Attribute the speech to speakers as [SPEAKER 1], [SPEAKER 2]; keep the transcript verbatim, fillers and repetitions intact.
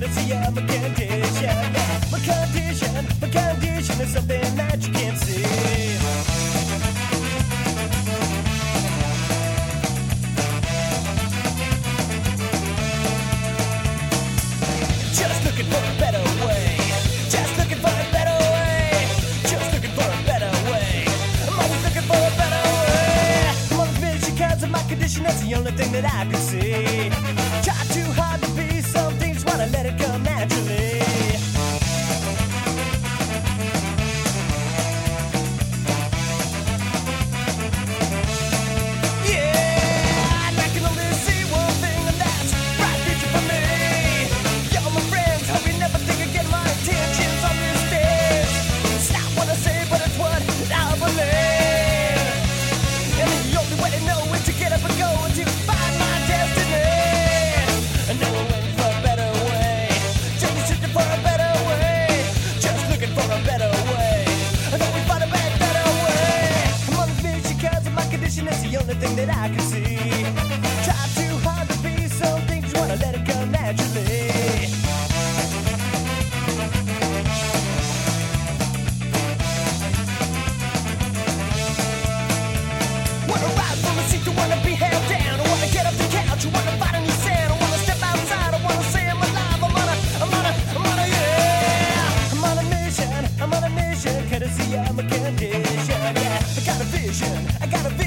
[SPEAKER 1] courtesy of my condition. Yeah, my condition, my condition is something that you can't see. Just looking for a better way. Just looking for a better way. Just looking for a better way. I'm always looking for a better way. I'm always finishing because of my condition. That's the only thing that I can see. Try too hard to be something, just wanna let it come naturally. Yeah, and I can only see one thing, and that's bright future for me. Y'all my friends, hope you never think again my intentions on this stage. It's not what I say, but it's what I believe. And the only way to know is to get up and go until you find my destiny. And now we're waiting for a better way. Just searching for a better way. Just looking for a better way. I know we find a better, better way. I'm on this mission because of my condition. It's the only thing that I can see. Try too hard to be something, just wanna let it come naturally. Wanna rise from the seat, don't wanna be held down. I wanna get off the couch, I wanna find a new sound. I wanna step outside, I wanna say I'm alive. I'm on a, I'm on a, I'm on a, yeah. I'm on a mission, I'm on a mission, courtesy of my condition. Yeah, I got a vision, I got a vision.